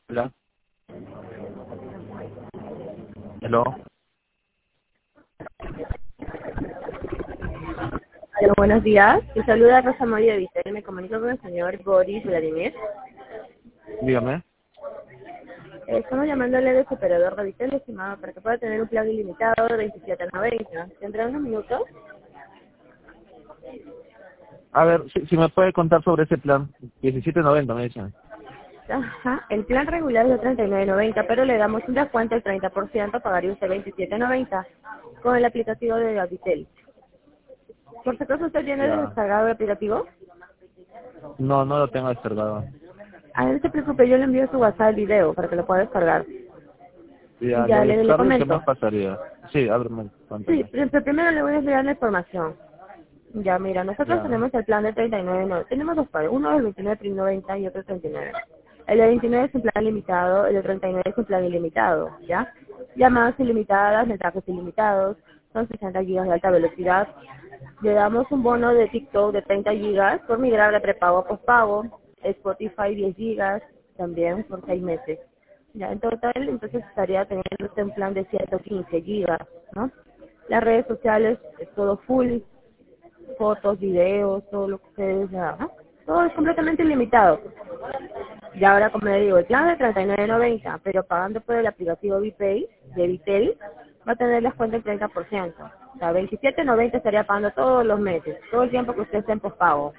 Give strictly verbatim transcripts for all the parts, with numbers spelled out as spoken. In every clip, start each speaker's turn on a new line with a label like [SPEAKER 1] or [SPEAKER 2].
[SPEAKER 1] Hola. Hello.
[SPEAKER 2] Hola, buenos días. Te saluda Rosa María Vitel. Me comunico con el señor Boris Vladimir.
[SPEAKER 1] Dígame.
[SPEAKER 2] Eh, estamos llamándole de su operador de Vitel, estimado, para que pueda tener un plan ilimitado de veintisiete noventa. ¿Tendrá unos minutos?
[SPEAKER 1] A ver, si, si me puede contar sobre ese plan. diecisiete noventa me dicen.
[SPEAKER 2] Ajá. El plan regular es de treinta y nueve noventa, pero le damos un descuento del treinta por ciento, pagaría usted veintisiete noventa con el aplicativo de Vitel. Por si acaso usted tiene
[SPEAKER 1] Ya.
[SPEAKER 2] descargado el aplicativo.
[SPEAKER 1] No, no lo tengo descargado.
[SPEAKER 2] Ah, no se preocupe, yo le envío su WhatsApp el video para que lo pueda descargar.
[SPEAKER 1] Ya, lo
[SPEAKER 2] Ya le, le
[SPEAKER 1] descargo y qué más
[SPEAKER 2] comento.
[SPEAKER 1] pasaría. Sí, ábreme,
[SPEAKER 2] Sí,
[SPEAKER 1] cuéntame.
[SPEAKER 2] pero primero le voy a enviar la información. Ya, mira, nosotros
[SPEAKER 1] Ya.
[SPEAKER 2] tenemos el plan de treinta y nueve, no, tenemos dos pares, uno es veintinueve noventa y otro treinta y nueve. El de veintinueve es un plan limitado, el de treinta y nueve es un plan ilimitado, ¿ya? Llamadas ilimitadas, mensajes ilimitados, son sesenta gigas de alta velocidad. Le damos un bono de TikTok de treinta gigas por migrar de prepago a postpago, Spotify diez gigas también por seis meses. Ya, en total, entonces estaría teniendo usted un plan de ciento quince gigas, ¿no? Las redes sociales, es todo full, fotos, videos, todo lo que ustedes ya, ¿no? Todo es completamente ilimitado. Y ahora, como le digo, el plan de treinta y nueve noventa, pero pagando por el aplicativo VPay de Vitel, va a tener descuento del treinta por ciento. O sea, veintisiete noventa estaría pagando todos los meses, todo el tiempo que usted esté en pospago.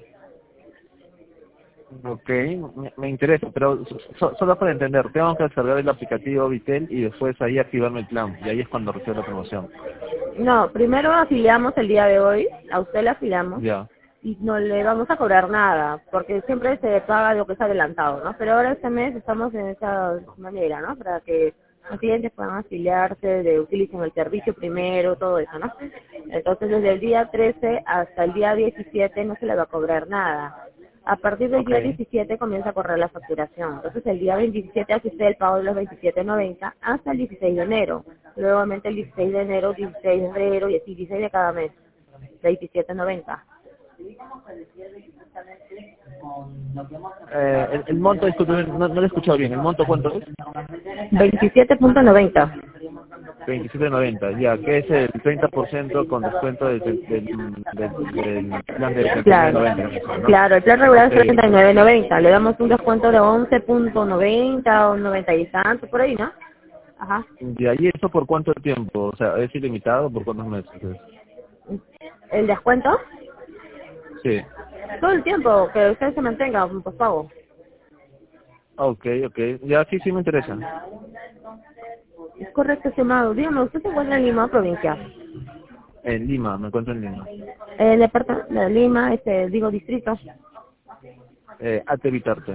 [SPEAKER 1] Ok, me, me interesa, pero so- so- solo para entender, tengo que descargar el aplicativo Vitel y después ahí activarme el plan. Y ahí es cuando recibo la promoción.
[SPEAKER 2] No, primero afiliamos el día de hoy, a usted le afiliamos,
[SPEAKER 1] Ya.
[SPEAKER 2] y no le vamos a cobrar nada, porque siempre se paga lo que es adelantado, ¿no? Pero ahora este mes estamos en esa manera, ¿no? Para que los clientes puedan afiliarse, de utilicen el servicio primero, todo eso, ¿no? Entonces, desde el día trece hasta el día diecisiete no se le va a cobrar nada. A partir del
[SPEAKER 1] Ok.
[SPEAKER 2] día diecisiete comienza a correr la facturación. Entonces, el día veintisiete hace usted el pago de los veintisiete noventa hasta el dieciséis de enero. Luego, el dieciséis de enero, dieciséis de febrero y así, dieciséis de cada mes. veintisiete noventa.
[SPEAKER 1] Eh, el, el monto, disculpe, no, no lo he escuchado bien. ¿El monto cuánto es?
[SPEAKER 2] veintisiete noventa.
[SPEAKER 1] veintisiete noventa, ya, que es el treinta por ciento con descuento del, del, del, del- del plan de treinta y nueve
[SPEAKER 2] Claro,
[SPEAKER 1] noventa, ¿no?
[SPEAKER 2] claro, el plan regular
[SPEAKER 1] Ok,
[SPEAKER 2] es treinta y nueve noventa. Le damos un descuento de once noventa o noventa y tanto, por ahí, ¿no? Ajá.
[SPEAKER 1] y ahí eso por cuánto tiempo, o sea, ¿es ilimitado por cuántos meses?
[SPEAKER 2] El descuento,
[SPEAKER 1] Sí,
[SPEAKER 2] todo el tiempo que usted se mantenga, por favor.
[SPEAKER 1] ok, ok, ya sí, sí me interesa.
[SPEAKER 2] Es correcto, estimado. Dígame, ¿usted se encuentra en Lima, provincia?
[SPEAKER 1] En Lima, me encuentro en Lima.
[SPEAKER 2] En el departamento de Lima, este, digo, distrito.
[SPEAKER 1] Eh, a evitarte.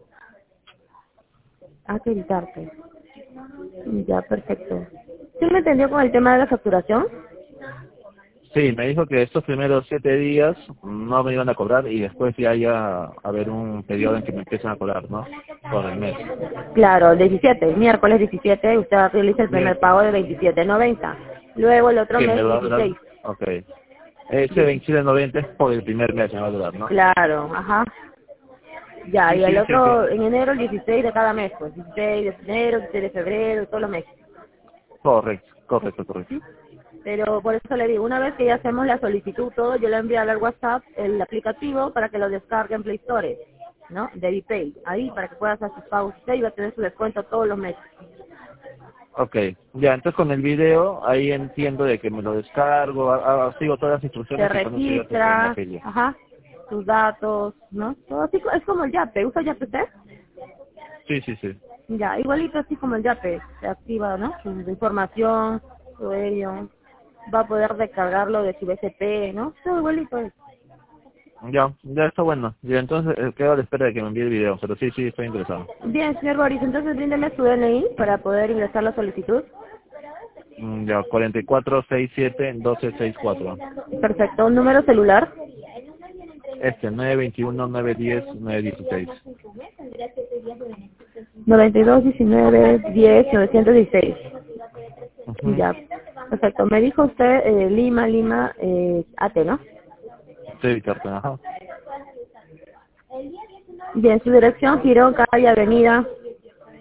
[SPEAKER 2] Acreditarte. Ya, perfecto. ¿Sí me entendió con el tema de la facturación?
[SPEAKER 1] Sí, me dijo que estos primeros siete días no me iban a cobrar y después ya ya a haber un periodo en que me empiezan a cobrar, ¿no? Por el mes.
[SPEAKER 2] Claro, el diecisiete, miércoles diecisiete, usted realiza el primer
[SPEAKER 1] Miércoles.
[SPEAKER 2] pago de veintisiete noventa. Luego el otro
[SPEAKER 1] Que me
[SPEAKER 2] mes
[SPEAKER 1] va a durar,
[SPEAKER 2] dieciséis.
[SPEAKER 1] ok. Ese veintisiete noventa es por el primer mes me va a durar, ¿no?
[SPEAKER 2] Claro, ajá. Ya,
[SPEAKER 1] Sí,
[SPEAKER 2] y el
[SPEAKER 1] sí, sí
[SPEAKER 2] otro
[SPEAKER 1] entiendo.
[SPEAKER 2] en enero el dieciséis de cada mes, pues dieciséis de enero, dieciséis de febrero, todos los meses.
[SPEAKER 1] Correcto, correcto, correcto.
[SPEAKER 2] Pero por eso le digo, una vez que ya hacemos la solicitud, todo, yo le envío al WhatsApp el aplicativo para que lo descargue en Play Store, ¿no? De VPay, ahí para que pueda hacer sus pagos usted y va a tener su descuento todos los meses.
[SPEAKER 1] Ok, ya, entonces con el video ahí entiendo de que me lo descargo, a- a- sigo todas las
[SPEAKER 2] Se
[SPEAKER 1] instrucciones y con eso ya se puede me
[SPEAKER 2] registra,
[SPEAKER 1] afilio.
[SPEAKER 2] ajá, sus datos, ¿no? Todo así, co- es como el Yape, ¿usa Yape usted?
[SPEAKER 1] Sí, sí, sí.
[SPEAKER 2] Ya, igualito así como el Yape, se activa, ¿no? Su información, todo ello, va a poder descargarlo de su B C P, ¿no? Todo igualito es.
[SPEAKER 1] Ya, ya está bueno. Ya, entonces eh, quedo a la espera de que me envíe el video, pero sí, sí, estoy interesado.
[SPEAKER 2] Bien, señor Boris, entonces bríndeme su D N I para poder ingresar la solicitud.
[SPEAKER 1] Mm, Ya, cuatro cuatro seis siete doce sesenta y cuatro.
[SPEAKER 2] Perfecto, un número celular.
[SPEAKER 1] Este, nueve veintiuno nueve diez nueve dieciséis.
[SPEAKER 2] noventa y dos, diecinueve, diez, novecientos dieciséis.
[SPEAKER 1] Ujú.
[SPEAKER 2] Ya, perfecto. Me dijo usted eh, Lima, Lima, eh, Ate, ¿no?
[SPEAKER 1] Sí, carta, ajá.
[SPEAKER 2] Bien, su dirección, Girón, calle, avenida.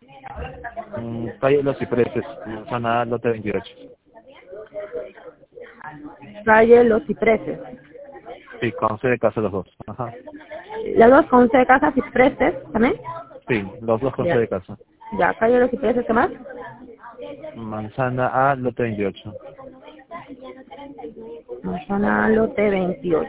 [SPEAKER 1] Mm, calle Los Cipreses, Manzana A, lote veintiocho.
[SPEAKER 2] Calle Los Cipreses.
[SPEAKER 1] Sí, con C de casa los dos. Ajá.
[SPEAKER 2] Las dos con C de casa, Cipreses, ¿también?
[SPEAKER 1] Sí, los dos con C
[SPEAKER 2] Ya.
[SPEAKER 1] de casa.
[SPEAKER 2] Ya, calle Los Cipreses, ¿qué más?
[SPEAKER 1] Manzana A, lote veintiocho.
[SPEAKER 2] Manzana Lote veintiocho.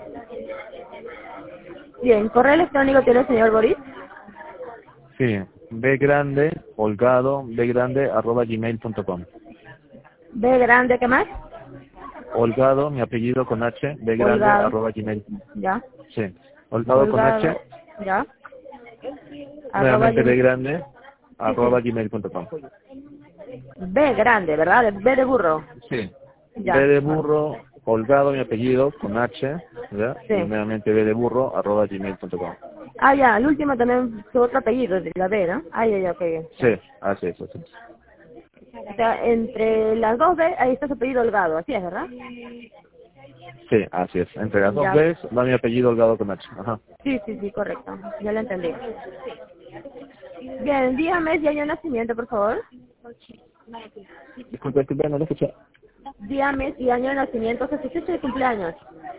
[SPEAKER 2] Bien, ¿correo electrónico tiene el señor Boris?
[SPEAKER 1] Sí, B grande, holgado, B grande, arroba gmail punto com.
[SPEAKER 2] B grande, ¿qué más?
[SPEAKER 1] Holgado, mi apellido con H, B grande,
[SPEAKER 2] Holgado.
[SPEAKER 1] arroba gmail.
[SPEAKER 2] Ya.
[SPEAKER 1] Sí, holgado con
[SPEAKER 2] Holgado.
[SPEAKER 1] H,
[SPEAKER 2] Ya. Arroba
[SPEAKER 1] nuevamente B
[SPEAKER 2] gmail.
[SPEAKER 1] grande,
[SPEAKER 2] Sí,
[SPEAKER 1] arroba
[SPEAKER 2] sí.
[SPEAKER 1] gmail punto com.
[SPEAKER 2] B grande, ¿verdad? B de burro.
[SPEAKER 1] Sí, B
[SPEAKER 2] Ya.
[SPEAKER 1] de burro, holgado, mi apellido con H, ¿ya?
[SPEAKER 2] Sí.
[SPEAKER 1] Y nuevamente B de burro, arroba gmail punto com.
[SPEAKER 2] Ah, ya, el último también su otro apellido, de la B, ¿no? Ah, ya, ya, ok.
[SPEAKER 1] Sí, así es, así es.
[SPEAKER 2] O sea, entre las dos B, ahí está su apellido Holgado, así es, ¿verdad?
[SPEAKER 1] Sí, así es. Entre las dos
[SPEAKER 2] Ya.
[SPEAKER 1] B's va mi apellido holgado con H. Ajá.
[SPEAKER 2] Sí, sí, sí, correcto. Ya lo entendí. Bien, día, mes y año de nacimiento, por favor.
[SPEAKER 1] Disculpe, disculpe, no lo escuché.
[SPEAKER 2] Día, mes y año de nacimiento, o sea, su fecha de cumpleaños.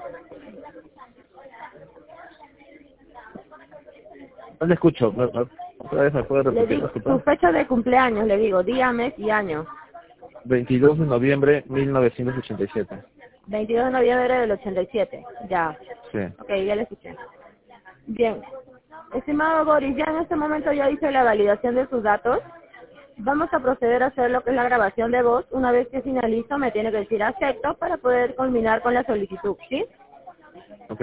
[SPEAKER 1] No le escucho. ¿Me- me- ¿Otra vez me puede
[SPEAKER 2] Le
[SPEAKER 1] repetir,
[SPEAKER 2] digo,
[SPEAKER 1] disculpa?
[SPEAKER 2] su fecha de cumpleaños, le digo, día, mes y año.
[SPEAKER 1] veintidós de noviembre de mil novecientos ochenta y siete.
[SPEAKER 2] veintidós de noviembre del ochenta y siete. Ya.
[SPEAKER 1] Sí.
[SPEAKER 2] Ok, ya le escuché. Bien. Estimado Boris, ya en este momento ya hice la validación de sus datos. Vamos a proceder a hacer lo que es la grabación de voz. Una vez que finalizo, me tiene que decir acepto para poder culminar con la solicitud, ¿sí?
[SPEAKER 1] Ok.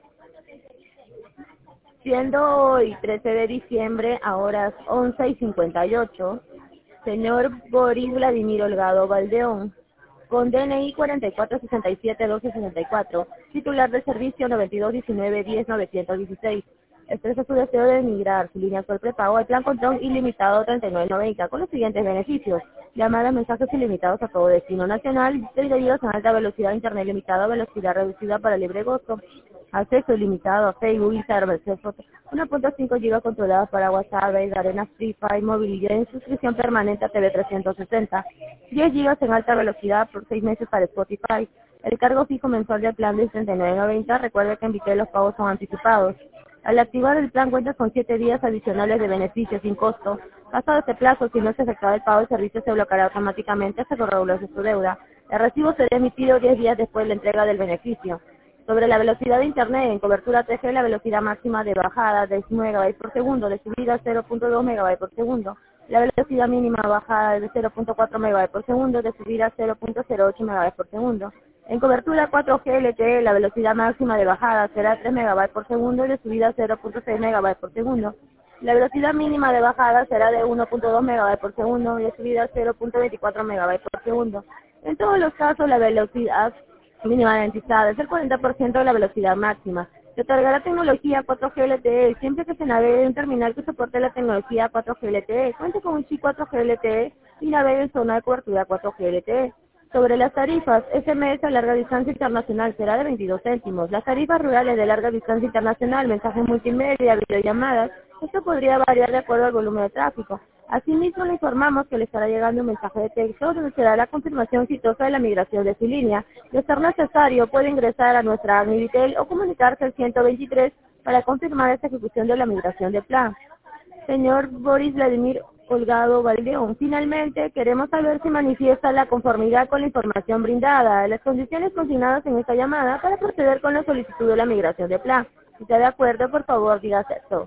[SPEAKER 2] Siendo hoy trece de diciembre a horas once y cincuenta y ocho, señor Boris Vladimir Holgado Valdeón, con D N I cuarenta y cuatro sesenta y siete doce sesenta y cuatro, titular de servicio noventa y dos diecinueve diez novecientos dieciséis, expresa su deseo de emigrar su línea por prepago al plan control ilimitado treinta y nueve noventa con los siguientes beneficios: llamadas, mensajes ilimitados a todo destino nacional, dirigidos a alta velocidad, internet limitado, velocidad reducida para libre gozo, acceso ilimitado a Facebook, Instagram, etcétera, uno punto cinco gigas controlados para WhatsApp, Arena, Free Fire, movilidad en suscripción permanente a T V trescientos sesenta, diez gigas en alta velocidad por seis meses para Spotify. El cargo fijo mensual del plan de treinta y nueve noventa, recuerde que en Vitel los pagos son anticipados. Al activar el plan cuenta con siete días adicionales de beneficios sin costo. Pasado este plazo, si no se efectúa el pago, el servicio se bloqueará automáticamente hasta que regularice su deuda. El recibo será emitido diez días después de la entrega del beneficio. Sobre la velocidad de Internet, en cobertura tres G, la velocidad máxima de bajada de nueve megabytes por segundo, de subida cero punto dos megabytes por segundo. La velocidad mínima bajada de cero punto cuatro megabytes por segundo, de subida cero punto cero ocho megabytes por segundo. En cobertura cuatro G L T E, la velocidad máxima de bajada será tres megabytes por segundo y de subida cero punto seis megabytes por segundo. La velocidad mínima de bajada será de uno punto dos megabytes por segundo y de subida cero punto veinticuatro megabytes por segundo. En todos los casos, la velocidad mínima garantizada es el cuarenta por ciento de la velocidad máxima. Se otorgará tecnología cuatro G L T E siempre que se navegue en un terminal que soporte la tecnología cuatro G L T E, cuente con un chip cuatro G L T E y navegue en zona de cobertura cuatro G L T E. Sobre las tarifas, S M S a larga distancia internacional será de veintidós céntimos. Las tarifas rurales de larga distancia internacional, mensajes multimedia, videollamadas, esto podría variar de acuerdo al volumen de tráfico. Asimismo, le informamos que le estará llegando un mensaje de texto donde será la confirmación exitosa de la migración de su línea. De ser necesario, puede ingresar a nuestra Agnivitel o comunicarse al ciento veintitrés para confirmar esta ejecución de la migración de plan. Señor Boris Vladimir Holgado Valdeón, finalmente queremos saber si manifiesta la conformidad con la información brindada, las condiciones consignadas en esta llamada para proceder con la solicitud de la migración de plan. Si está de acuerdo, por favor, diga acepto.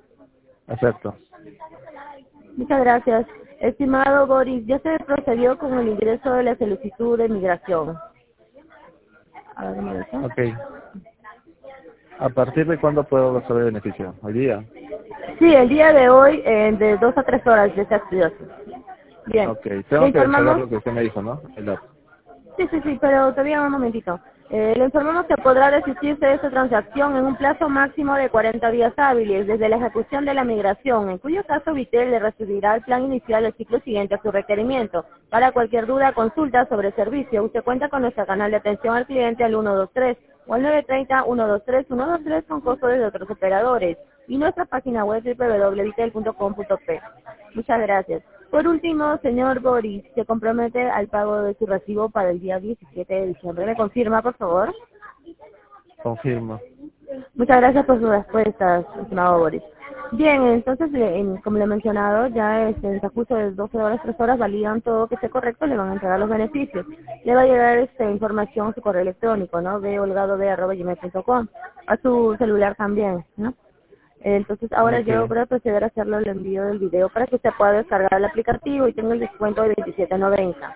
[SPEAKER 1] Acepto.
[SPEAKER 2] Muchas gracias. Estimado Boris, ya se procedió con el ingreso de la solicitud de migración. A ver, ¿me deja?
[SPEAKER 1] Ok. ¿A partir de cuándo puedo resolver el beneficio? ¿Hoy día?
[SPEAKER 2] Sí, el día de hoy, eh, de dos a tres horas de esta actividad. Bien.
[SPEAKER 1] Ok.
[SPEAKER 2] Le
[SPEAKER 1] Tengo que descargar
[SPEAKER 2] informamos.
[SPEAKER 1] lo que usted me dijo, ¿no? El app.
[SPEAKER 2] Sí, sí, sí, pero todavía un momentito. Eh, le informamos que podrá desistirse de esta transacción en un plazo máximo de cuarenta días hábiles desde la ejecución de la migración, en cuyo caso Vitel le recibirá el plan inicial del ciclo siguiente a su requerimiento. Para cualquier duda, consulta sobre el servicio, usted cuenta con nuestro canal de atención al cliente al ciento veintitrés o al nueve tres cero, uno dos tres, uno dos tres con costos de otros operadores y nuestra página web w w w punto vitel punto com punto p. Muchas gracias. Por último, señor Boris, se compromete al pago de su recibo para el día diecisiete de diciembre. ¿Me confirma, por favor?
[SPEAKER 1] Confirmo.
[SPEAKER 2] Muchas gracias por sus respuestas, estimado Boris. Bien, entonces, le- en- como le he mencionado, ya este, en el transcurso de doce horas, tres horas, validan todo que esté correcto, le van a entregar los beneficios. Le va a llegar esta información a su correo electrónico, ¿no? b holgado b arroba gmail punto com, a su celular también, ¿no? Entonces, ahora
[SPEAKER 1] Ok.
[SPEAKER 2] yo voy a proceder a hacerle el envío del video para que usted pueda descargar el aplicativo y tenga el descuento de veintisiete noventa.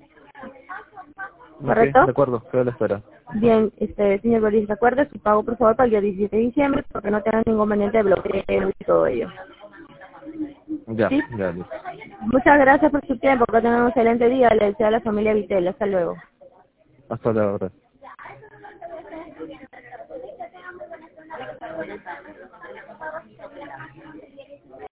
[SPEAKER 1] Ok,
[SPEAKER 2] ¿Correcto?
[SPEAKER 1] de acuerdo, quedo a la espera. Ajá.
[SPEAKER 2] Bien, este, señor Boris, recuerde su pago, por favor, para el día diecisiete de diciembre, porque no tenga ningún inconveniente de bloqueo y todo ello.
[SPEAKER 1] Ya,
[SPEAKER 2] ¿Sí?
[SPEAKER 1] ya, listo.
[SPEAKER 2] Muchas gracias por su tiempo, que tengan un excelente día. Le deseo a la familia Vitel. Hasta luego.
[SPEAKER 1] Hasta luego.
[SPEAKER 2] Gracias.